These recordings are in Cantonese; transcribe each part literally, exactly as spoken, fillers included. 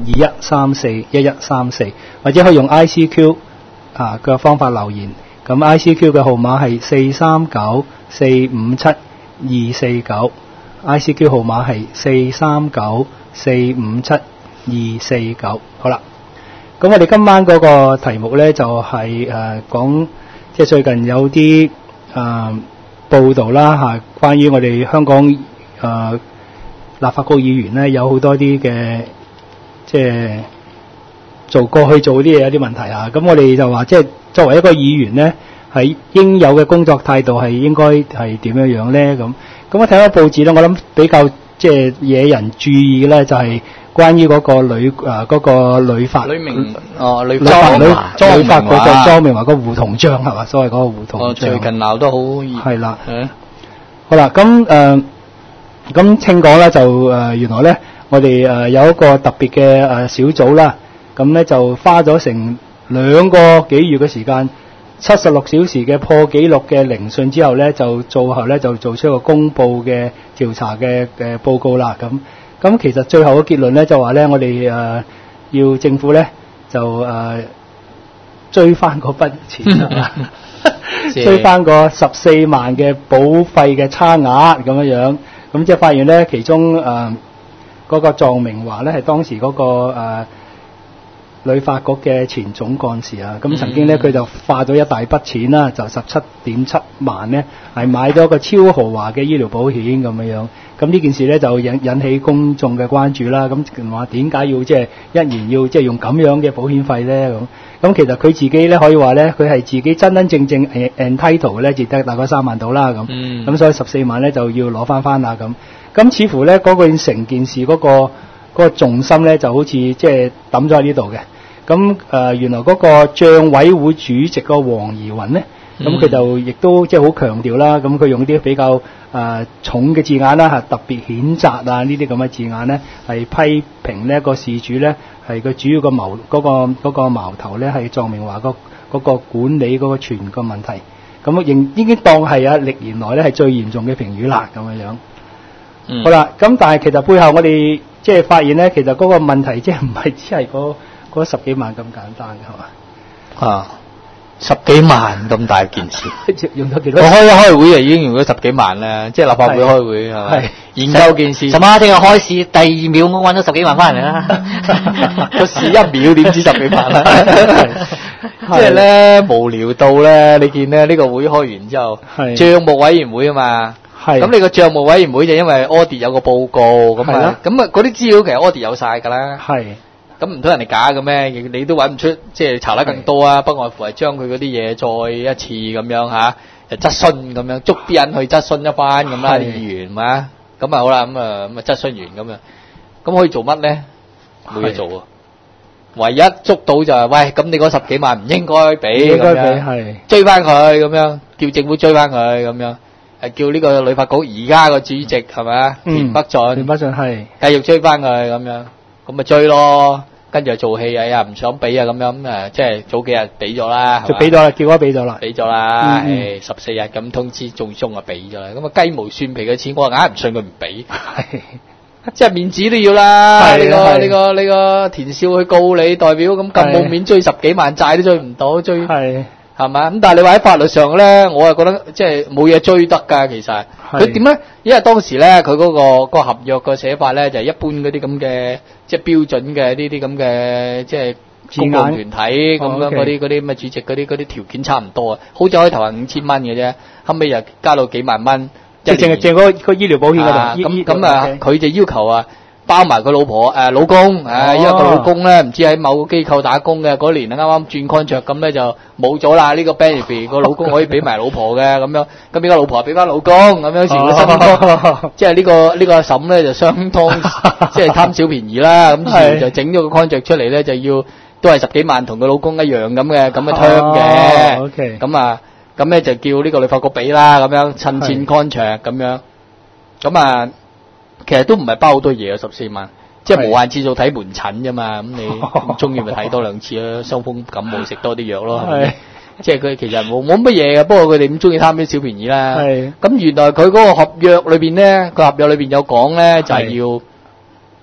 一三四一一三四，或者可以用 I C Q 啊嘅方法留言。咁 I C Q 嘅號碼係四三九四五七二四九 ，I C Q 號碼係四三九四五七二四九。好啦，咁我哋今晚嗰個題目咧就係、是、誒、呃、講，即係最近有啲誒、呃、報道啦嚇、啊，關於我哋香港誒、呃、立法局議員咧有好多啲嘅即係做過去做啲嘢有啲問題啊。咁我哋就話即係作為一個議員咧，係應有嘅工作態度係應該係點樣樣咧？咁咁我睇翻報紙咧，我諗比較即係惹人注意咧，就係、是、關於嗰個女誒嗰、呃那個女法女明哦女法女莊女法嗰個莊明華個胡同章係嘛？所謂嗰個胡同章。 哦，最近鬧得好熱。 係啦。 誒， 好啦，咁誒咁聽講咧就誒、呃、原來咧我哋誒、呃、有一個特別嘅誒、呃、小組啦，咁咧就花咗成兩個幾月嘅時間。七十六小時嘅破紀錄嘅聆訊之後咧，就做後咧就做出一個公佈嘅調查嘅嘅報告啦。咁咁其實最後嘅結論咧就話咧，我哋誒、呃、要政府咧就誒、呃、追翻嗰筆錢啦，追翻個十四萬嘅保費嘅差額咁樣樣。咁即係發現咧，其中誒嗰、呃那個莊明華咧係當時嗰、那個、呃旅發局嘅前總幹事啊，咁曾經咧佢就花咗一大筆錢啦，就十七點七萬咧，係買咗個超豪華嘅醫療保險咁樣樣。咁呢件事咧就引引起公眾嘅關注啦。咁話點解要即係一年要即係用咁樣嘅保險費咧？咁咁其實佢自己咧可以話咧，佢係自己真真正正 entitle 咧，只得大概三萬到啦咁。咁、嗯、所以十四萬咧就要攞翻翻啦咁。咁似乎咧嗰、那個成件事嗰、那個嗰、那個重心咧就好似即係抌咗喺呢度嘅。咁誒、呃、原來嗰個帳委會主席個黃宜雲咧，咁佢、嗯、就亦都即係好強調啦。咁佢用啲比較誒、呃、重嘅字眼啦，嚇特別譴責啊呢啲咁嘅字眼咧，係批評呢個事主咧係佢主要個矛嗰、嗰個嗰、嗰個矛頭咧係莊明華個嗰個管理嗰個權個問題。咁應已經當係啊歷年來咧係最嚴重嘅評語啦咁樣樣。嗯、好啦，咁但係其實背後我哋即係發現咧，其實嗰個問題即係唔係只係個。嗰十幾萬咁簡單嘅係嘛？ 啊，十幾萬咁大件事， 用咗幾多？ 我開一開會就已經用咗十幾萬啦，即係立法會開會係咪？研究件事。 什麼？聽日開市第二秒我揾咗十幾萬翻嚟啦！ 個市一秒點知十幾萬啦？即係咧無聊到咧，你見咧呢個會開完之後，帳目委員會啊嘛。係。咁你個帳目委員會就因為 audit 有個報告咁啊，咁啊嗰啲資料其實 audit 有晒㗎啦。係。咁唔通人哋假嘅咩？你都揾唔出，即係查得更多啊！不外乎係將佢嗰啲嘢再一次咁樣嚇，就質詢咁樣，捉啲人去質詢一番咁啦，啲議員嘛。咁啊好啦，咁啊咁啊質詢完咁啊，咁可以做乜咧？冇嘢做啊！唯一捉到就係喂，咁你嗰十幾萬唔應該俾，應該俾係追翻佢咁樣，叫政府追翻佢咁樣，係叫呢個旅發局而家個主席係咪啊？田北俊， 田北俊係繼續追翻佢咁樣，咁咪追咯。跟住就做戲啊！呀，唔想俾啊，咁樣咁誒，即係早幾日俾咗啦， 就俾咗啦，結果俾咗啦， 俾咗啦，誒十四日咁通知仲鬆啊，俾咗啦。咁啊雞毛蒜皮嘅錢，我硬係唔信佢唔俾，即係面子都要啦。呢個呢個呢個田少去告你，代表咁咁冇面追十幾萬債都追唔到，追係係咪？咁但係你話喺法律上咧，我係覺得即係冇嘢追得㗎，其實佢點咧？因為當時咧，佢嗰個嗰個合約個寫法咧，就係一般嗰啲咁嘅即係標準嘅呢啲咁嘅即係公共團體咁樣嗰啲嗰啲咩主席嗰啲嗰啲條件差唔多啊，好似可以投係五千蚊嘅啫，後尾又加到幾萬蚊， 即係淨係淨嗰個醫療保險嗰度。 咁咁啊，佢就要求啊。包埋佢老婆誒老公誒，因為佢老公咧唔知喺某個機構打工嘅嗰年啊，啱啱轉 contract 咁咧就冇咗啦。呢個 benefit 個老公可以俾埋老婆嘅咁樣，咁邊個老婆俾翻老公咁樣，時會相當即係呢個呢個阿嬸咧就相當即係貪小便宜啦。咁時就整咗個 contract 出嚟咧，就要都係十幾萬同佢老公一樣咁嘅咁嘅 term 嘅。咁啊咁咧就叫呢個旅發局俾啦，咁樣趁錢 contract 咁樣咁啊。其實都唔係包好多嘢啊，十四萬，即係無限次數睇門診啫嘛。咁你唔中意咪睇多兩次咯，傷風感冒食多啲藥咯。係，即係佢其實冇冇乜嘢嘅，不過佢哋咁中意貪啲小便宜啦。係。咁原來佢嗰個合約裏邊咧，個合約裏邊有講咧，就係要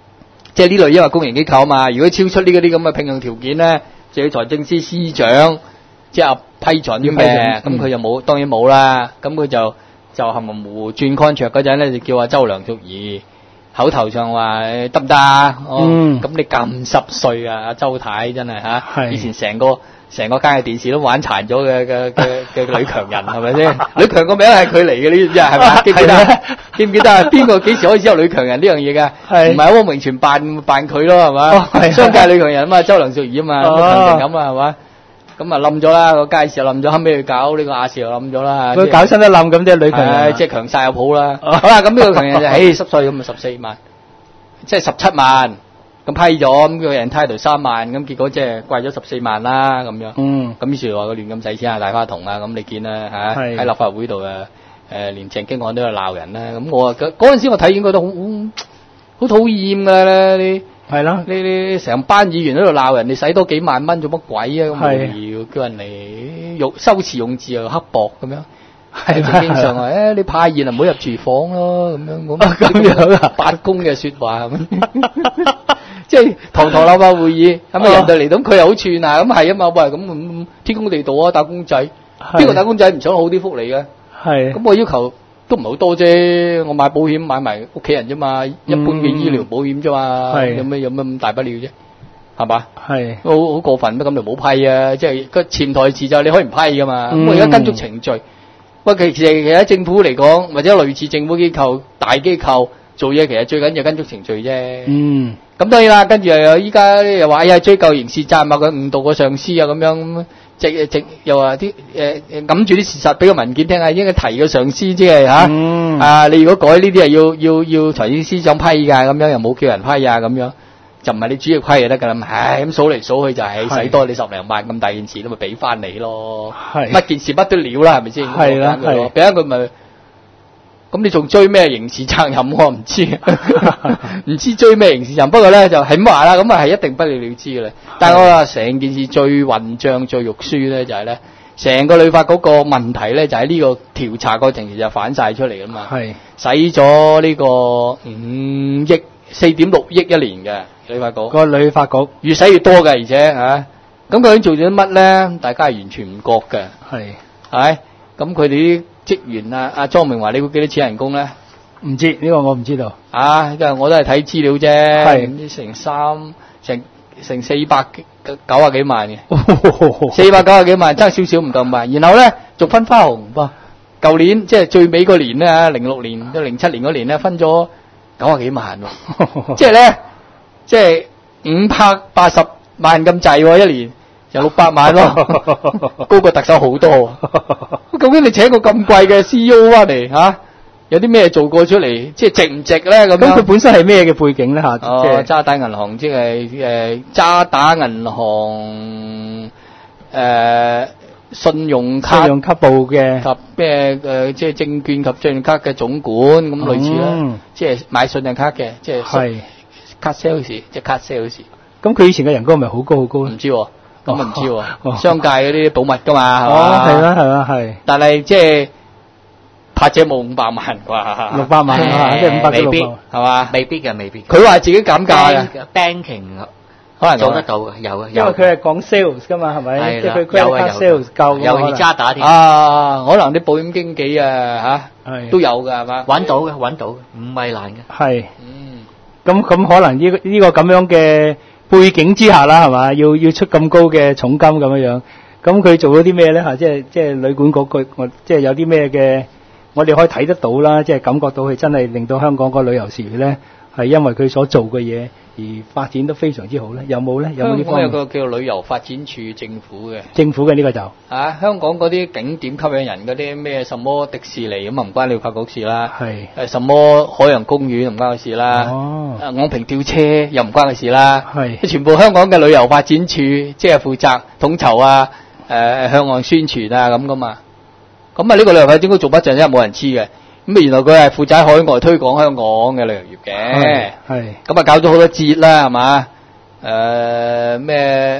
即係呢類因為公營機構啊嘛，如果超出呢嗰啲咁嘅聘用條件咧，就要財政司司長即係批准嘅，咁佢就冇，當然冇啦。咁佢就就含含糊糊轉 contract 嗰陣咧，就叫阿周梁淑怡口頭上話得唔得啊？哦，咁你咁濕碎啊，阿周太真係嚇，以前成個成個間嘅電視都玩殘咗嘅嘅嘅嘅女強人係咪先？女強個名係佢嚟嘅，呢啲係咪？記唔記得？記唔記得啊？邊個幾時開始有女強人呢樣嘢㗎？唔係汪明荃扮扮佢咯係嘛？商界女強人啊嘛，周梁淑怡啊嘛，強成咁啊係嘛？咁啊冧咗啦，個街市又冧咗，後尾佢搞呢個亞視又冧咗啦。 佢搞親都冧咁，即係女強人， 即係強晒有譜啦。好啦，咁呢個強人就誒濕碎咁啊十四萬，即係十七萬。咁批咗，咁佢人梯度三萬，咁結果即係貴咗十四萬啦，咁樣。嗯。咁於是話佢亂咁使錢啊，大花筒啊，咁你見啦嚇，喺立法會度誒誒，連鄭經翰都有鬧人啦。咁我啊嗰嗰陣時我睇見覺得好好好討厭㗎啦，你係咯，你你成班議員喺度鬧人，你使多幾萬蚊做乜鬼啊？咁無聊，叫人嚟用修辭用字又刻薄咁樣。係正經上話誒，你派員啊，唔好入廚房咯，咁樣咁。咁樣啊，八公嘅説話咁。即係堂堂立法會議，咁啊人哋嚟到佢又好串啊，咁係啊嘛，喂咁咁天公地道啊，打工仔，邊個打工仔唔想好啲福利嘅？係。咁我要求都唔係好多啫，我買保險買埋屋企人啫嘛，一般嘅醫療保險啫嘛，有咩有咩咁大不了啫？係嘛？係。好好過分咩？咁就冇批啊！即係個潛台詞就係你可以唔批噶嘛。咁我而家跟足程序。喂，其實其實喺政府嚟講，或者類似政府機構、大機構做嘢，其實最緊要跟足程序啫。嗯。咁當然啦，跟住又有依家又話哎呀追究刑事責任啊，佢誤導個上司啊咁樣，直直又話啲誒誒揞住啲事實俾個文件聽啊，應該提個上司即係嚇。嗯。啊，你如果改呢啲係要要要財政司長批㗎，咁樣又冇叫人批啊，咁樣就唔係你主要批就得㗎啦。唉，咁數嚟數去就係使多你十零萬咁大件事，都咪俾翻你咯。係。乜件事不得了啦，係咪先？係啦，係。俾翻佢咪。咁你仲追咩刑事責任我唔知，唔知追咩刑事責任。不過咧就係咁話啦，咁啊係一定不了了之嘅啦。但係我話成件事最混帳、最肉酸咧，就係咧成個旅發嗰個問題咧，就喺呢個調查過程就反晒出嚟㗎嘛。係使咗呢個五億四點六億一年嘅旅發局。個旅發局越使越多嘅，而且嚇咁究竟做咗啲乜咧？大家係完全唔覺嘅。係係咁佢哋啲。職員啊，阿莊明華，你會幾多錢人工咧？唔知呢、呢個我唔知道。啊，因為我都係睇資料啫，係唔知成三成成四百九啊幾萬嘅，四百九啊幾萬爭少少唔夠萬。然後咧仲分花紅噃，舊年即係最尾嗰年咧，零六年到零七年嗰年咧分咗九啊幾萬喎，即係咧即係五百八十萬咁滯喎一年。有六百萬咯，高過特首好多。究竟你請個咁貴嘅 C E O 翻嚟嚇，有啲咩做過出嚟？即係值唔值咧？咁咁佢本身係咩嘅背景咧嚇？哦，渣打銀行即係誒渣打銀行誒信用卡信用卡部嘅及咩誒即係證券及信用卡嘅總管咁類似啦，即係買信用卡嘅，即係係卡 sales 即係卡 sales。咁佢以前嘅人工係咪好高好高咧？唔知喎。咁啊唔知喎，商界嗰啲保密噶嘛，係嘛？哦，係啦，係啦，係。但係即係拍者冇五百萬啩？六百萬啊，即係五百幾六百，係嘛？未必嘅，未必。佢話自己減價嘅 ，banking 可能做得到嘅，有嘅。因為佢係講 sales 噶嘛，係咪？係啦，有啊有。sales 夠有而渣打添。啊，可能啲保險經紀啊嚇，都有㗎係嘛？揾到嘅，揾到嘅，唔係難嘅。係。嗯。咁咁可能呢個呢個咁樣嘅背景之下啦，係嘛？要要出咁高嘅重金咁樣樣，咁佢做咗啲咩咧？嚇，即係即係旅管局佢我即係有啲咩嘅，我哋可以睇得到啦，即係感覺到佢真係令到香港個旅遊事業咧，係因為佢所做嘅嘢而發展得非常之好咧。有冇咧？有冇呢方面？香港有個叫旅遊發展處政府嘅。政府嘅呢個就啊，香港嗰啲景點吸引人嗰啲咩什麼迪士尼咁啊，唔關旅發局事啦。係。誒，什麼海洋公園唔關佢事啦。哦。誒，昂坪吊車又唔關佢事啦。係。全部香港嘅旅遊發展處即係負責統籌啊，誒向外宣傳啊咁噶嘛。咁啊，呢個旅遊發展局做乜陣啫？冇人知嘅。咁啊，原來佢係負責海外推廣香港嘅旅遊業嘅。係。咁啊，搞咗好多節啦，係嘛？誒咩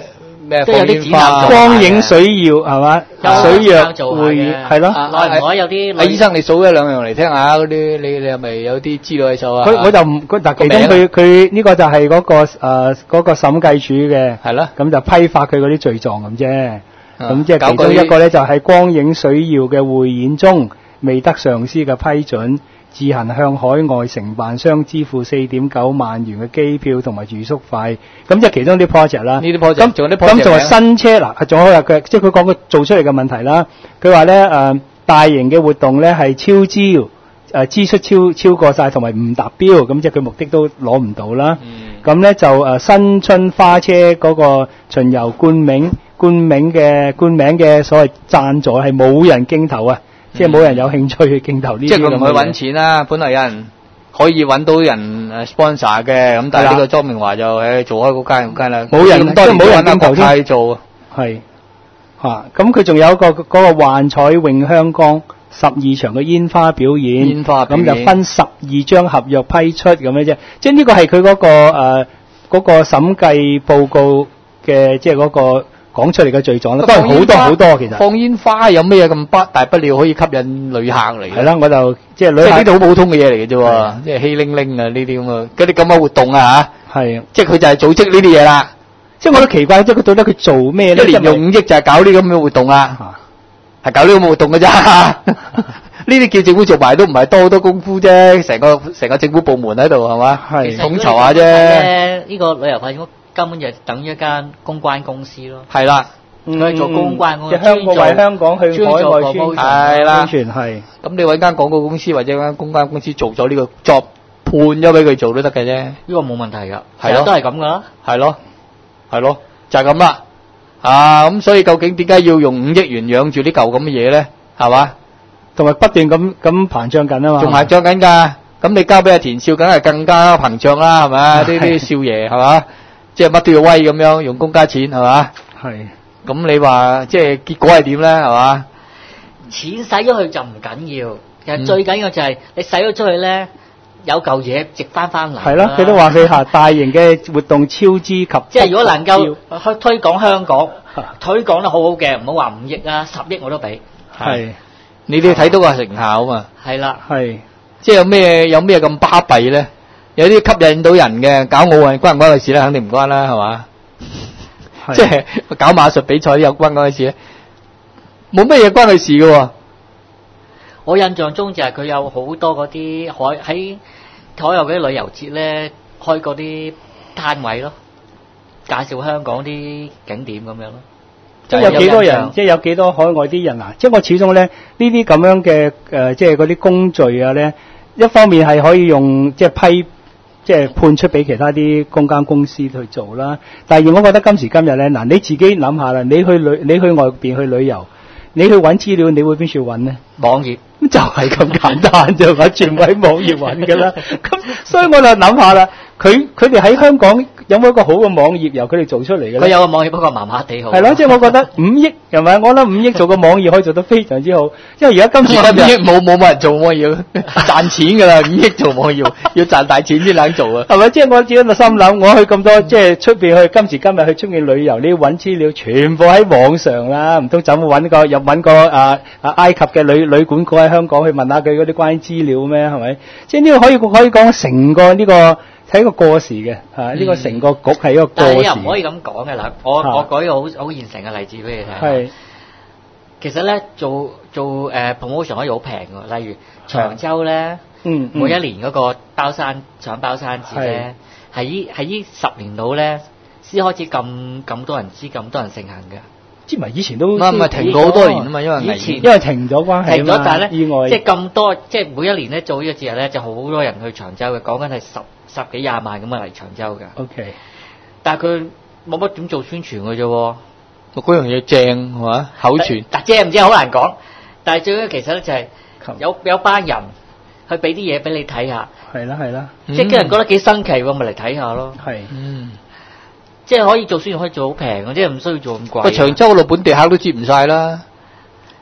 咩都有啲展覽做光影水耀係嘛？水藥做會議係咯。 耐唔耐有啲阿醫生，你數一兩樣嚟聽下嗰啲，你你係咪有啲資料喺手啊？ 佢我就唔，佢但其中佢佢呢個就係嗰個誒嗰個審計署嘅， 係啦， 咁就批發佢嗰啲罪狀咁啫。咁即係其搞佢中一個咧，就係光影水耀嘅匯演中未得上司嘅批准，自行向海外承辦商支付四點九萬元嘅機票同埋住宿費。咁即係其中啲 project 啦。 呢啲 project 咁仲有啲 project 咁仲係新車嗱，仲有佢即係佢講佢做出嚟嘅問題啦。佢話咧誒大型嘅活動咧係超支，誒、呃、支出超超過晒同埋唔達標，咁即係佢目的都攞唔到啦。咁咧、嗯、就誒、呃、新春花車嗰個巡遊冠名冠名嘅冠名嘅所謂贊助係冇人競投啊，嗯、即係冇人有興趣去競投呢啲。即係佢唔去揾錢啦，本來有人可以揾到人誒 sponsor 嘅，咁但係呢個莊明華就誒做開嗰間嗰間啦，冇人都冇人競投添做。係嚇，咁佢仲有一個嗰、嗰個幻彩詠香江十二場嘅煙花表演，煙花表演咁就分十二張合約批出咁樣啫。即係呢個係佢嗰個誒嗰、呃嗰個審計報告嘅，即係嗰個講出嚟嘅罪狀啦。都係好多好多其實。放煙花有咩咁不大不了可以吸引旅客嚟？係啦，我就即係旅客。即係呢啲好普通嘅嘢嚟嘅啫喎，即係稀linh linh啊呢啲咁嘅嗰啲咁嘅活動啊嚇。係。即係佢就係組織呢啲嘢啦。即係我都奇怪，即係佢到底佢做咩咧？一年用五億就係搞呢咁嘅活動啦，係搞呢咁嘅活動嘅咋？呢啲叫政府做埋都唔係多好多功夫啫，成個成個政府部門喺度係嘛？係統籌下啫。呢個旅遊發展局根本就等於一間公關公司咯。係啦，佢做公關公司，即係香港為香港去海外宣傳。係啦，宣傳係。咁你揾間廣告公司或者間公關公司做咗呢個 job，判咗俾佢做都得嘅啫。呢個冇問題㗎，係咯，都係咁㗎啦。係咯。係咯，就係咁啦，啊咁所以究竟點解要用五億元養住啲舊咁嘅嘢咧？係嘛，同埋不斷咁咁膨脹緊啊嘛，仲膨脹緊㗎。咁你交俾阿田少，梗係更加膨脹啦，係咪？呢啲少爺係嘛，即係乜都要威咁樣，用公家錢係嘛？係。咁你話即係結果係點咧？係嘛？錢使咗去就唔緊要，其實最緊要就係你使咗出去咧。有嚿嘢值翻翻嚟。係咯，佢都話佢嚇大型嘅活動超支及即係如果能夠去推廣香港，推廣得好好嘅，唔好話五億啊，十億我都俾。係，你哋睇到個成效啊嘛。係啦。係，即係有咩有咩咁巴閉咧？有啲吸引到人嘅，搞奧運關唔關佢事咧？肯定唔關啦，係嘛？即係搞馬術比賽有關嗰啲事咧？冇乜嘢關佢事嘅喎。我印象中就係佢有好多嗰啲海喺海外嗰啲旅遊節咧，開嗰啲攤位咯，介紹香港啲景點咁樣咯。即係有幾多人？即係有幾多海外啲人啊？即係我始終咧呢啲咁樣嘅誒，即係嗰啲工序啊咧，一方面係可以用即係批，即係判出俾其他啲公關公司去做啦。第二，我覺得今時今日咧，嗱你自己諗下啦，你去旅你去外邊去旅遊，你去揾資料，你會邊處揾呢？網頁。咁就係咁簡單啫嘛，全部喺網頁揾㗎啦。咁所以我就諗下啦，佢佢哋喺香港有冇一個好嘅網頁由佢哋做出嚟嘅咧？佢有個網頁，不過麻麻地好。係咯，即係我覺得五億係咪？我諗五億做個網頁可以做得非常之好，因為而家今時今日五億冇冇乜人做網頁，賺錢㗎啦，五億做網頁要賺大錢先肯做啊。係咪？即係我自己就心諗，我去咁多即係出邊去今時今日去出面旅遊，你要揾資料全部喺網上啦，唔通走去揾個又揾個啊啊埃及嘅旅旅館喺香港去問下佢嗰啲關於資料咩？係咪？即係呢個可以可以講成個呢個係一個過時嘅嚇，呢個成個局係一個過時。但係你又唔可以咁講嘅啦。我我舉個好好現成嘅例子俾你睇。係。其實咧做做誒 promotion 可以好平嘅，例如長洲咧，嗯，每一年嗰個包山搶包山節咧，係依係依十年度咧先開始咁咁多人知，咁多人盛行嘅。之咪以前都唔係唔係停過好多年啊嘛，因為以前因為停咗關係啊嘛，停咗，但係咧意外即係咁多，即係每一年咧做呢個節日咧，就好多人去長洲嘅，講緊係十十幾廿萬咁啊嚟長洲嘅。O K，但係佢冇乜點做宣傳嘅啫喎，嗰樣嘢正係嘛？口傳，但正唔正好難講。但係最緊要其實咧就係有有班人去俾啲嘢俾你睇下，係啦係啦，即係啲人覺得幾新奇喎，咪嚟睇下咯。係，嗯。即係可以做宣傳可以做好平嘅，即係唔需要做咁貴。個長洲嗰度本地客都接唔晒啦。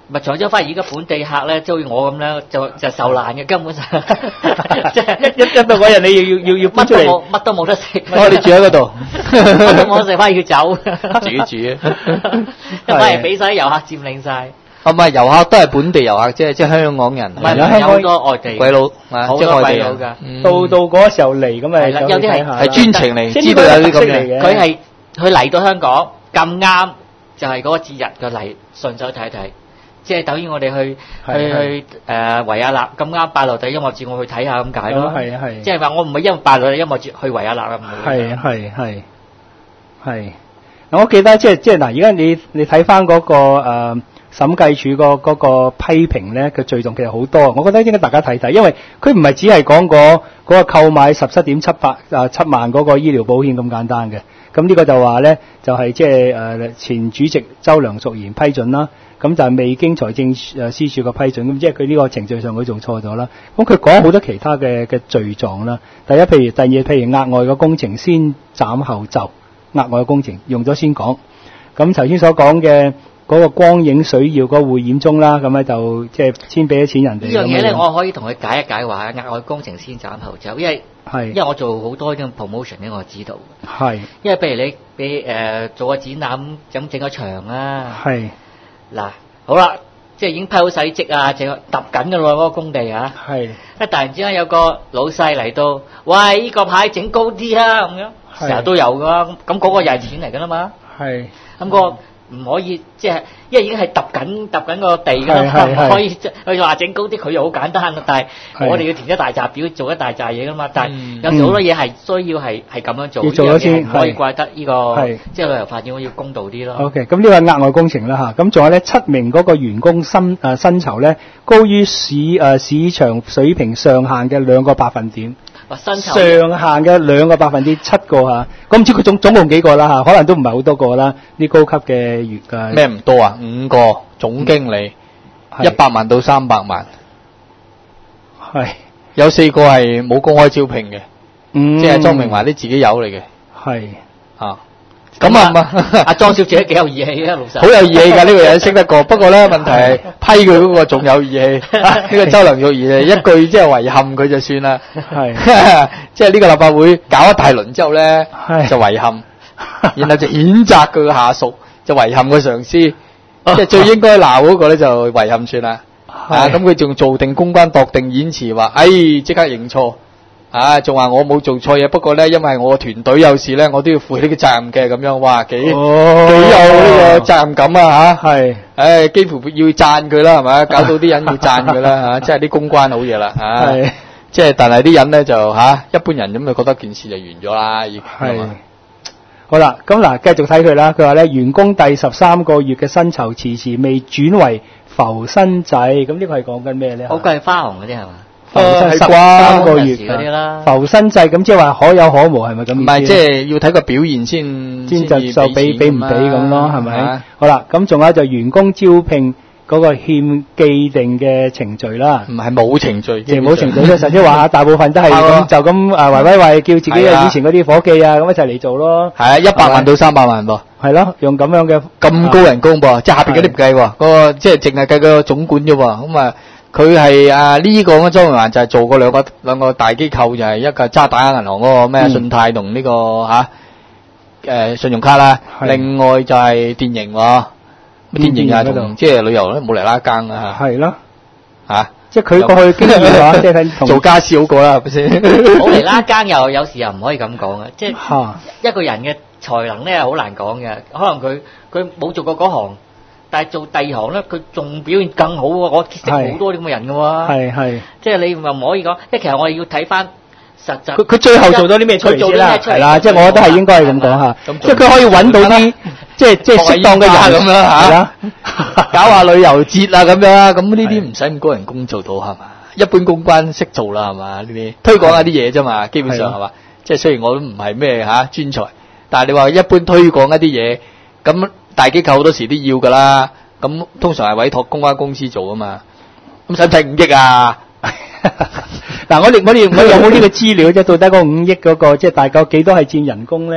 咪長洲，反而而家本地客咧，即係好似我咁咧，就就受難嘅，根本上即係一一到嗰日你要要要要搬出嚟， 乜都冇，乜都冇得食。 我哋住喺嗰度， 乜都冇得食，反而要走。 自己住啊， 反而俾晒啲遊客佔領晒。 唔係遊客都係本地遊客啫，即係香港人。 唔係有香港有好多外地鬼佬，啊好即係外地人多鬼佬㗎。 嗯到到嗰時候嚟咁咪係啦有啲係係專程嚟， 即係知道有啲咁嘅。 呢個係特色嚟嘅佢係佢嚟到香港咁啱，就係嗰個節日嘅嚟，順手睇一睇。即係等於我哋去去係係去誒維也納咁啱拜六第音樂節，我去睇下咁解咯。 係啊係即係話我唔係因為拜六第音樂節去維也納啊，唔會。 係係係係。嗱，我記得即係即係嗱，而家你你睇翻嗰個誒審計署個嗰個批評咧，佢罪狀其實好多。我覺得應該大家睇睇，因為佢唔係只係講嗰嗰個購買十七點七八啊七萬嗰個醫療保險咁簡單嘅。咁呢個就話咧，就係即係誒前主席周梁淑賢批准啦。咁就係未經財政誒司署嘅批准，咁即係佢呢個程序上佢做錯咗啦。咁佢講好多其他嘅嘅罪狀啦。第一，譬如第二，譬如額外嘅工程先斬後奏，額外嘅工程用咗先講。咁頭先所講嘅嗰個光影水耀嗰個匯演中啦，咁咧就即係先俾咗錢人哋。 呢樣嘢咧， 咁樣我可以同佢解一解話，額外工程先斬後奏，因為係因為我做好多呢種 promotion 咧，我知道。 係因為譬如你你誒、呃、做個展覽咁整個場啊。 係嗱，好啦，即係已經批好晒職啊，淨係揼緊嘅咯，嗰個工地啊。 係一突然之間有個老細嚟到，喂，呢個牌整高啲啊，咁樣， 係成日都有噶，咁嗰個又係錢嚟噶啦嘛。 係咁個唔可以即係，因為已經係揼緊揼緊個地㗎啦， 係係係唔可以即係佢話整高啲，佢又好簡單啦。但係係我哋要填一大紮表，做一大紮嘢㗎嘛。但係嗯有時好多嘢係需要係係咁樣做， 要做咗呢樣嘢先唔可以係怪得呢個係即係旅遊發展，我要公道啲咯。 OK，咁呢個係額外工程啦嚇，咁仲有咧七名嗰個員工薪誒薪酬咧高於市誒、呃、市場水平上限嘅兩個百分點。 話薪酬上限嘅兩個百分之七個嚇，咁唔知佢總總共幾個啦嚇，可能都唔係好多個啦。啲高級嘅員嘅咩唔多啊？五個總經理， 係一百萬到三百萬， 係有四個係冇公開招聘嘅， 嗯即係莊明華啲自己友嚟嘅係啊。咁啊唔係阿莊小姐幾有義氣啊，老實。 好有義氣㗎，呢個人識得過。不過咧問題係批佢嗰個仲有義氣，呢個周梁淑怡一句即係遺憾佢就算啦。 係即係呢個立法會搞一大輪之後咧， 係就遺憾，然後就譴責佢嘅下屬，就遺憾佢上司，即係最應該鬧嗰個咧就遺憾算啦。啊，咁佢仲做定公關度定演詞話，哎，即刻認錯。啊，仲話我冇做錯嘢，不過咧，因為我團隊有事咧，我都要負呢個責任嘅，咁樣，哇，幾幾、 哦有呢個責任感啊吓， 係唉，幾乎要讚佢啦，係咪？搞到啲人要讚佢啦吓，即係啲公關好嘢啦，啊， 係即係但係啲人咧就吓、啊，一般人咁就覺得件事就完咗啦，已經係係嘛。 好啦，咁嗱繼續睇佢啦。佢話咧員工第十三個月嘅薪酬遲遲未轉為浮薪制，咁呢個係講緊咩咧？ 好貴花紅嗰啲係嘛？ 浮薪十係啩三個月嗰啲啦。 浮薪制咁即係話可有可無係咪咁意思？ 唔係，即係要睇個表現先， 先就就俾俾唔俾咁咯，係咪？ 啊好啦，咁仲有就員工招聘嗰個欠既定嘅程序啦， 唔係冇程序， 即係冇程序咧，實質話大部分都係係喎咁就咁啊，維維維叫自己係啊以前嗰啲伙計啊，咁一齊嚟做咯， 係啊，一百萬到三百萬噃。 係咯，用咁樣嘅咁高人工噃，即係下邊嗰啲唔計喎，嗰個即係淨係計個總管啫喎。咁啊，佢係啊呢個咁莊明華就係做過兩個兩個大機構，就係一個渣打銀行嗰個咩嗯信貸同呢個嚇誒信用卡啦， 係另外就係電營喎， 嗯電營啊電營嗰度同即係旅遊咧冇嚟拉更啊係咯， 嚇嚇， 即係佢過去經驗話，即係睇同做家私好過啦，係咪先？ 冇嚟拉更又有時又唔可以咁講嘅，即係嚇一個人嘅才能咧好難講嘅，可能佢佢冇做過嗰行，但係做第二行咧，佢仲表現更好喎。我識好多啲咁嘅人嘅喎， 係係。 即係你又唔可以講，因為其實我哋要睇翻實際。 佢佢最後做咗啲咩出嚟先啦？ 佢做啲咩出嚟係啦，即係我覺得係應該係咁講嚇， 咁即係佢可以揾到啲即係即係適當嘅人咁樣嚇係啦， 搞下旅遊節啊咁樣啊，咁呢啲唔使咁高人工做到係嘛？一般公關識做啦係嘛？呢啲推廣下啲嘢啫嘛，基本上係嘛？即係雖然我都唔係咩嚇專才，但係你話一般推廣一啲嘢，咁大機構好多時都要㗎啦。咁通常係委託公關公司做啊嘛。咁使唔使五億啊？ 嗱，我哋我哋我有冇呢個資料啫？到底嗰五億嗰個即係大概幾多係佔人工咧？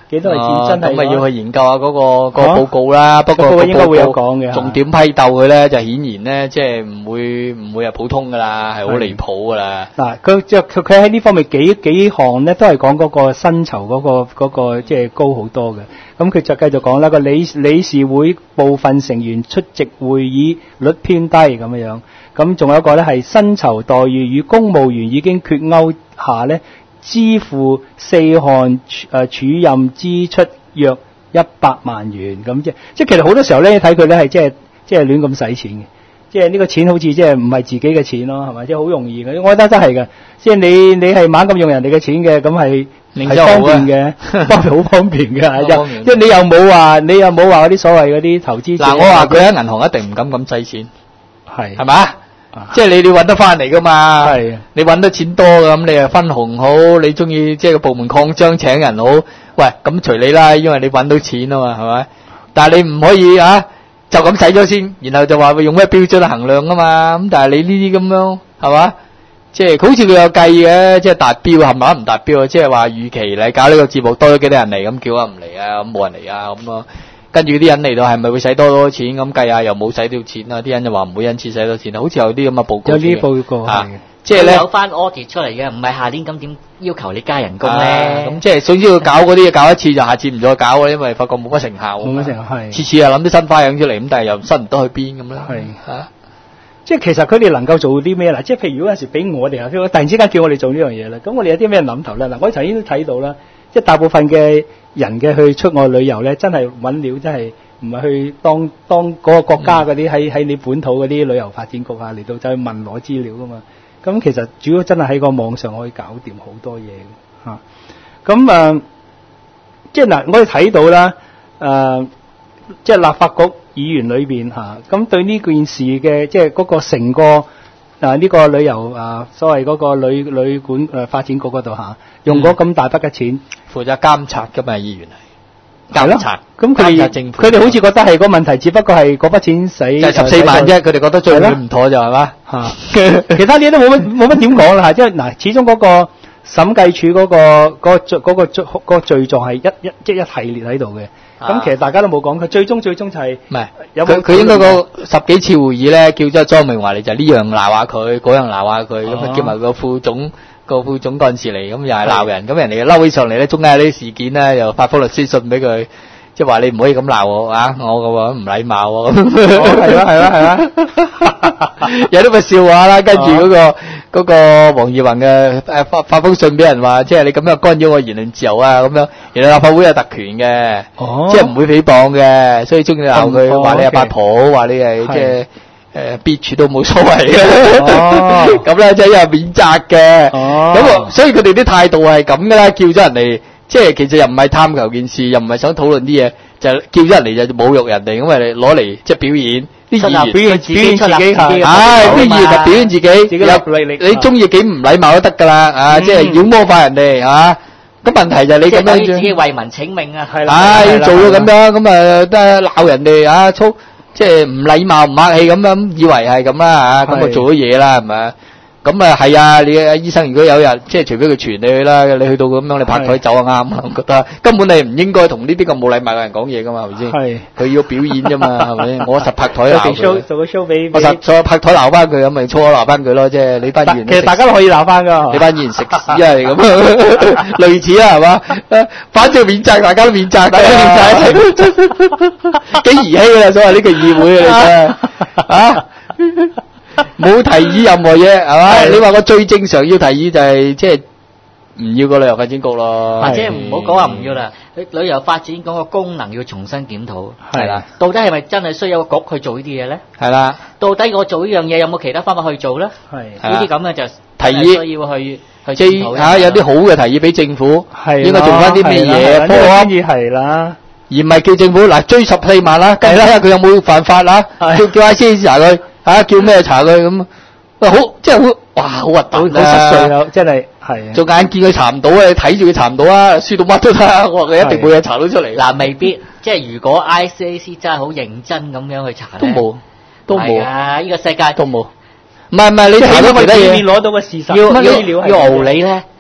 幾多係戰真係咁咪要去研究下嗰個個報告啦。不過個報告應該會有個報告講嘅重點批鬥佢咧，就顯然咧，即係唔會唔會係普通噶啦，係好離譜噶啦。 嗱，佢即係佢佢喺呢方面幾幾項咧，都係講嗰個薪酬嗰個嗰個即係高好多嘅。咁佢就繼續講啦，個理理事會部分成員出席會議率偏低咁樣樣。咁仲有一個咧係薪酬待遇與公務員已經脫鈎下咧，支付四項誒署任支出約一百萬元咁即即其實好多時候咧睇佢咧係即係即係亂咁使錢嘅，即係呢個錢好似即係唔係自己嘅錢咯，係咪？即係好容易嘅，我覺得真係嘅。即係你你係猛咁用人哋嘅錢嘅，咁係係方便嘅，方便好方便嘅，即係你又冇話你又冇話嗰啲所謂嗰啲投資者。 嗱，我話佢喺銀行一定唔敢咁使錢， 係係咪？即係你你揾得翻嚟噶嘛？ 係你揾得錢多咁，你又分紅好，你中意即係個部門擴張請人好，喂咁隨你啦，因為你揾到錢啊嘛，係咪？但係你唔可以啊，就咁使咗先，然後就話用咩標準去衡量啊嘛？咁但係你呢啲咁樣係嘛？即係佢好似佢有計嘅，即係達標係咪唔達標啊？即係話預期你搞呢個節目多咗幾多人嚟，咁叫啊唔嚟啊，咁冇人嚟啊咁咯。跟住啲人嚟到係咪會使多多錢咁計下，又冇使到錢啊！啲人就話唔會因此使到錢啊，好似有啲咁嘅報告。 有啲報告啊係嘅， 即係咧有翻 audit 出嚟嘅，唔係下年咁點要求你加人工咧？ 咁即係總之要搞嗰啲嘢搞一次就下次唔再搞啊，因為發覺冇乜成效。 冇乜成效係。 次次又諗啲新花樣出嚟，咁但係又伸唔到去邊咁咧？ 係啊， 即係其實佢哋能夠做啲咩啦？即係譬如嗰陣時俾我哋啊，突然之間叫我哋做呢樣嘢啦，咁我哋有啲咩諗頭咧？嗱，我曾經都睇到啦，即係大部分嘅人嘅去出外旅遊咧，真係揾料真係。唔係去當當嗰個國家嗰啲喺喺你本土嗰啲旅遊發展局啊嚟到就去問攞資料噶嘛，咁其實主要真係喺個網上可以搞掂好多嘢嘅嚇。咁、啊、誒，即係嗱，我哋睇到啦，誒、啊，即係立法局議員裏邊嚇，咁、啊、對呢件事嘅即係嗰個成個啊呢、呢個旅遊啊所謂嗰個旅旅館誒發展局嗰度嚇，用咗咁大筆嘅錢， 負責監察㗎嘛，議員係。 監察，咁佢哋佢哋好似覺得係個問題，只不過係嗰筆錢使就係十四萬啫，佢哋覺得最唔妥就係嘛嚇，其他啲都冇乜冇乜點講啦嚇，即係嗱，始終嗰個審計署嗰個嗰個罪嗰個罪嗰個罪狀係一一即係一系列喺度嘅，咁其實大家都冇講，佢最終最終就係唔係佢佢應該個十幾次會議咧，叫咗莊明華嚟就呢樣鬧下佢，嗰樣鬧下佢，咁啊叫埋個副總。個副總幹事嚟，咁又係鬧人，咁人哋嬲起上嚟咧，中間有啲事件咧，又發封律師信俾佢，即係話你唔可以咁鬧我啊，我嘅話唔禮貌喎，咁係啦係啦係啦， 有啲咪笑話啦，跟住嗰個嗰個黃義宏嘅誒發發封信俾人話，即係你咁樣干擾我言論自由啊，咁樣，原來立法會有特權嘅，即係唔會誹謗嘅，所以中意鬧佢，話你係八婆，話你係即係。誒 bitch 都冇所謂嘅，咁咧即係又免責嘅，咁所以佢哋啲態度係咁噶啦，叫咗人哋，即係其實又唔係探求件事，又唔係想討論啲嘢，就叫咗人哋就侮辱人哋，咁咪攞嚟即係表演啲議員， 表演自己， 表演自己係， 唉，啲議員就表演自己，有你中意幾唔禮貌都得噶啦，啊，即係妖魔化人哋，係嘛？咁問題就係你咁樣， 自己為民請命啊，係啦， 唉，要做到咁樣，咁啊得鬧人哋啊粗。即係唔禮貌唔客氣咁樣，以為係咁啦嚇，咁啊做咗嘢啦係咪？咁啊係啊，你啊醫生如果有日即係除非佢傳你去啦，你去到咁樣你拍台走就啱啦，我覺得根本你唔應該同呢啲咁冇禮貌嘅人講嘢噶嘛，係咪先？係佢要表演啫嘛，係咪？我實拍台鬧佢， 做個 show 俾我實再拍台鬧翻佢咁咪粗口鬧翻佢咯，即係你班議員。 其實大家都可以鬧翻㗎， 你班議員食屎啊咁樣，類似啦係嘛？反正免責，大家都免責，大家免責，幾兒戲㗎啦，所謂呢個議會啊你真啊！冇提議任何嘢係嘛？你話我最正常要提議就係即係唔要個旅遊發展局咯， 或者唔好講話唔要啦，旅遊發展局個功能要重新檢討。 係啦， 到底係咪真係需要個局去做呢啲嘢咧？ 係啦， 到底我做呢樣嘢有冇其他方法去做咧？ 係呢啲咁嘅就提議需要去去即係嚇有啲好嘅提議俾政府，應該做翻啲咩嘢？ 科學先至係啦。而唔係叫政府嗱追十四萬啦，跟住睇下佢有冇犯法啦，叫叫 I C 查佢嚇，叫咩查佢咁，喂好即係好哇好核突，好濕碎咯，真係係。 做眼見佢查唔到啊，睇住佢查唔到啊，輸到乜都得，我話佢一定冇嘢查到出嚟。 嗱未必，即係如果 I C A C 真係好認真咁樣去查都冇，都冇啊！呢個世界都冇，唔係唔係你查到其他嘢， 攞到個事實， 要要要熬你咧。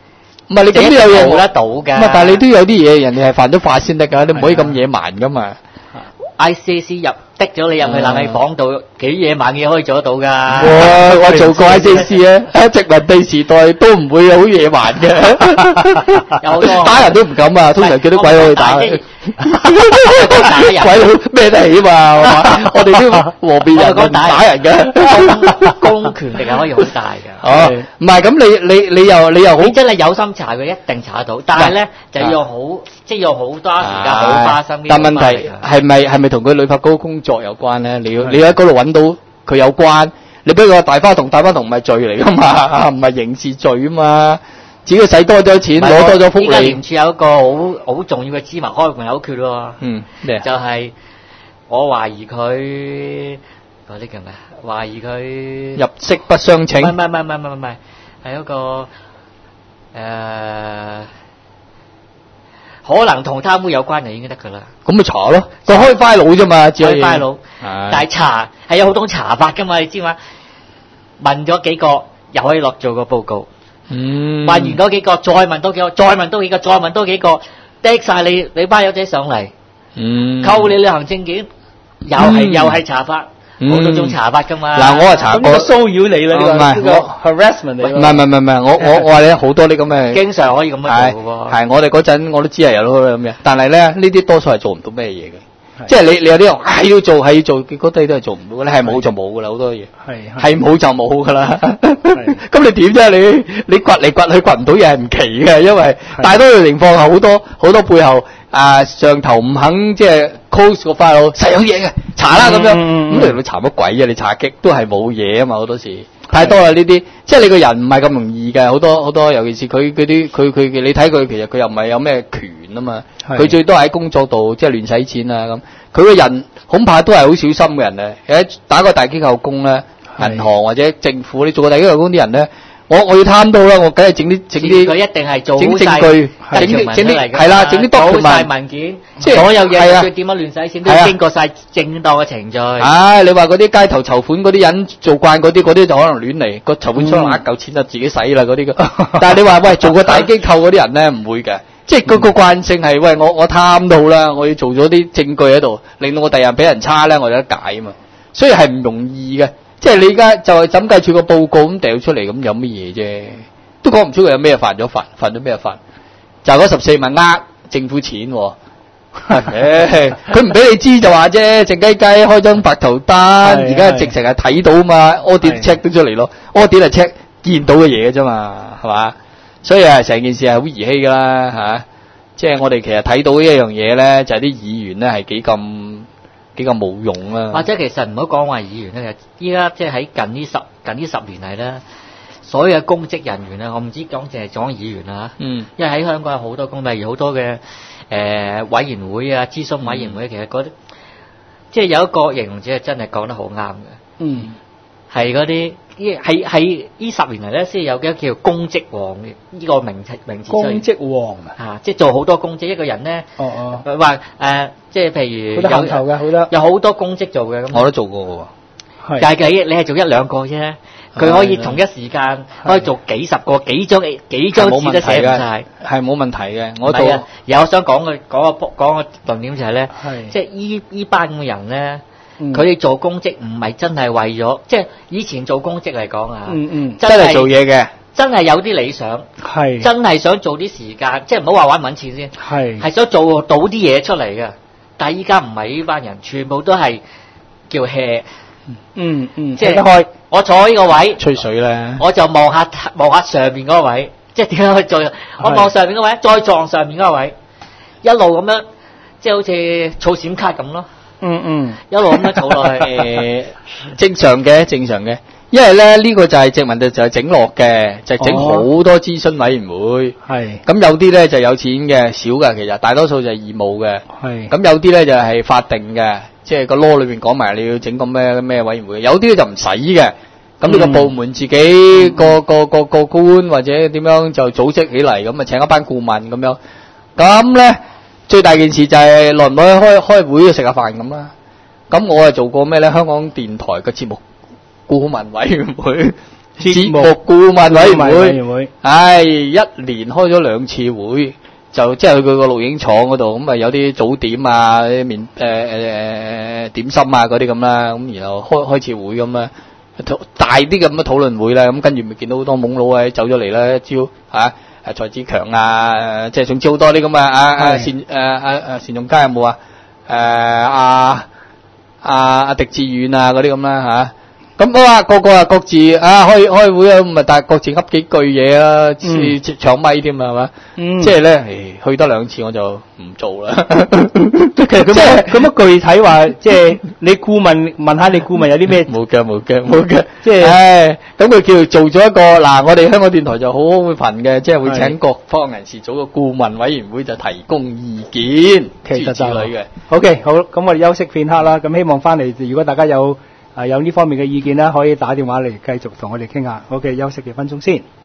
唔係你咁都有嘢做得到㗎。 唔係，但係你都有啲嘢，人哋係犯咗法先得㗎，你唔可以咁野蠻㗎嘛。 I C C 入的咗你入去冷氣房度，幾野蠻嘢可以做得到㗎。 我我做過 I C C 啊，喺殖民地時代都唔會好野蠻嘅， 有好多打人都唔敢啊，通常叫啲鬼佬去打。鬼佬咩得起嘛？我哋啲和平人唔打人嘅， 公權力係可以好大㗎。 哦，唔係咁你你你又你又好， 你真係有心查佢一定查得到，但係咧就要好即係要好多時間好花心。 但問題係咪係咪同佢旅發局工作有關咧？你要你喺嗰度揾到佢有關，你俾佢大花筒，大花筒唔係罪嚟噶嘛，唔係刑事罪啊嘛，只要使多咗錢，攞多咗福利。依家廉署有一個好好重要嘅芝麻開門口訣喎。嗯，咩？就係我懷疑佢嗰啲叫咩？懷疑佢入息不相稱。 唔係唔係唔係唔係唔係，係一個誒。可能同貪污有關就已經得㗎啦。 咁咪查咯，佢開 file 啫嘛，只可以開 file。但係查係有好多查法㗎嘛，你知嘛？問咗幾個又可以落做個報告。嗯。問完嗰幾個，再問多幾個，再問多幾個，再問多幾個，滴晒你你班友仔上嚟。嗯。扣你旅行證件，又係又係查法。好多種查法㗎嘛。 嗱，我係查過。 咁騷擾你啦，呢個呢個 harassment 嚟。 唔係唔係唔係，我我我話你好多啲咁嘅。 經常可以咁樣做嘅喎。 係我哋嗰陣我都知係有咁嘅，但係咧呢啲多數係做唔到咩嘢嘅。即係你你有啲人係要做係要做，結果啲都係做唔到嘅。你係冇就冇㗎啦，好多嘢。係係冇就冇㗎啦。咁你點啫？你你掘嚟掘去掘唔到嘢係唔奇嘅，因為大多數情況係好多好多背後。啊！上頭唔肯即係 close 個 file，實有嘢嘅，查啦咁樣。咁你查乜鬼啊？你查極都係冇嘢啊嘛！好多時太多啦呢啲，即係你個人唔係咁容易嘅。好多好多，尤其是佢嗰啲佢佢你睇佢其實佢又唔係有咩權啊嘛。佢最多喺工作度即係亂使錢啊咁。佢個人恐怕都係好小心嘅人咧。喺打個大機構工咧，銀行或者政府你做個大機構工啲人咧。我我要貪到啦，我梗係整啲整啲， 佢一定係做整證據，整啲整啲係啦，整啲 document， 做晒文件，即係所有嘢佢點樣亂使錢都經過晒正當嘅程序。 唉，你話嗰啲街頭籌款嗰啲人做慣嗰啲，嗰啲就可能亂嚟，個籌款箱呃嚿錢就自己使啦嗰啲嘅。但係你話喂做個大機構嗰啲人咧唔會嘅，即係嗰個慣性係喂我我貪到啦，我要做咗啲證據喺度，令到我第日俾人差咧，我有得解啊嘛。所以係唔容易嘅。即係你而家就係審計處個報告咁掉出嚟，咁有乜嘢啫？都講唔出佢有咩犯咗法，犯咗咩法？就嗰十四萬呃政府錢，佢唔俾你知就話啫，靜雞雞開張白頭單，而家直情係睇到嘛 ，audit check 到出嚟咯 ，audit 係 check 見到嘅嘢啫嘛，係嘛？所以係成件事係好兒戲噶啦嚇，即係我哋其實睇到一樣嘢咧，就係、是、啲議員咧係幾咁。幾咁冇用啦！ 或者其實唔好講話議員咧，依家即係喺近呢十近呢十年嚟咧，所有嘅公職人員咧，我唔知講淨係講議員啦，嗯，因為喺香港有好多公，例如好多嘅誒、呃、委員會啊、諮詢委員會，嗯、其實嗰啲即係有一個形容詞係真係講得好啱嘅，嗯，係嗰啲係係呢十年嚟咧先有嘅叫公職王嘅呢個名詞名詞。 公職王啊，即係做好多公職，一個人咧，哦哦，話誒、呃，即係譬如有好多好多有好多公職做嘅，咁我都做過喎， 但係你你係做一兩個啫，佢可以同一時間可以做幾十個幾張幾張紙都寫唔晒， 係冇問題嘅。我做， 有我想講嘅講個講個論點就係咧，即係依依班咁嘅人咧。佢哋、嗯、做公職唔係真係為咗，即係以前做公職嚟講啊，嗯嗯，真係做嘢嘅，真係有啲理想，係真係想做啲時間，即係唔好話揾唔揾錢先，係係想做到啲嘢出嚟嘅。但係依家唔係呢班人，全部都係叫 hea，嗯嗯，即係開我坐喺呢個位吹水咧， 我就望下望下上面嗰個位，即係點樣去做？我望上面嗰位，再撞上面嗰個位，一路咁樣，即係好似儲閃卡咁咯。嗯嗯，一路咁樣儲落去， 誒，正常嘅，正常嘅，因為咧呢、這個就係殖民地就係整落嘅，就整、是、好多諮詢委員會，係、哦，咁有啲咧就有錢嘅，少嘅，其實大多數就係義務嘅，係，咁有啲咧就係、是、法定嘅，即係個 law 裏邊講埋你要整個咩咩委員會，有啲咧就唔使嘅，咁呢個部門自己、嗯、個個個個官或者點樣就組織起嚟，咁啊請一班顧問咁樣，咁咧。最大件事就係耐唔耐開開會食下飯咁啦。咁我係做過咩咧？香港電台嘅節目顧問委員會， 節目顧問委員會，唉，一年開咗兩次會，就即係去佢個錄影廠嗰度，咁啊有啲早點啊，啲面誒誒誒點心啊嗰啲咁啦，咁然後開開次會咁啦，大啲咁嘅討論會啦，咁跟住咪見到好多懵佬啊走咗嚟啦，一招嚇誒蔡子強啊，即係總之好多啲咁啊啊啊善誒啊啊善仲嘉有冇啊？誒阿阿阿狄志遠啊嗰啲咁啦嚇。咁我話個個啊各自啊開開會啊，咁啊但係各自噏幾句嘢啊，搶咪添啊，係嘛？即係咧，去得兩次我就唔做啦。 其實咁樣咁樣具體話，即係你顧問問下你顧問有啲咩？ 冇嘅冇嘅冇嘅， 即係唉，咁佢叫做咗一個嗱，我哋香港電台就好好會份嘅，即係會請各方人士組個顧問委員會就提供意見， 其實就係嘅。 OK，好，咁我哋休息片刻啦，咁希望翻嚟，如果大家有。啊，有呢方面嘅意見啦，可以打電話嚟繼續同我哋傾下。OK，休息幾分鐘先。